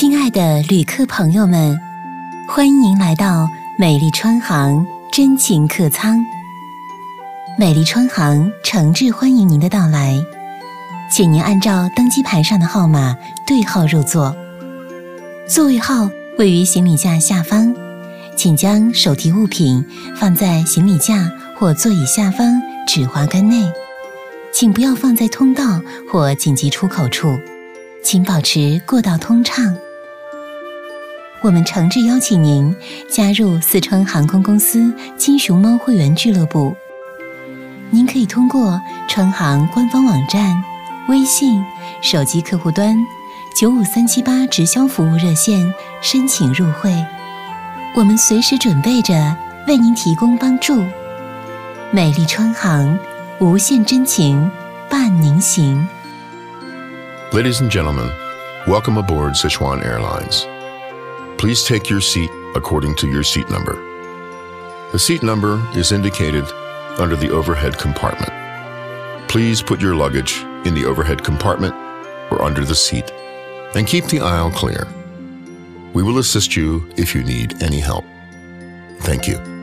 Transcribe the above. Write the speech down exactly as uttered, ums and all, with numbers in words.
亲爱的旅客朋友们，欢迎您来到美丽川航真情客舱。美丽川航诚挚欢迎您的到来，请您按照登机牌上的号码对号入座。座位号位于行李架下方，请将手提物品放在行李架或座椅下方指滑杆内，请不要放在通道或紧急出口处，请保持过道通畅。我们诚挚邀请您加入四川航空公司金熊猫会员俱乐部。您可以通过川航官方网站、微信、手机客户端、九五三七八直销服务热线申请入会。我们随时准备着为您提供帮助。美丽川航，无限真情伴您行。 Ladies and gentlemen, welcome aboard Sichuan Airlines. Please take your seat according to your seat number. The seat number is indicated under the overhead compartment. Please put your luggage in the overhead compartment or under the seat and keep the aisle clear. We will assist you if you need any help. Thank you.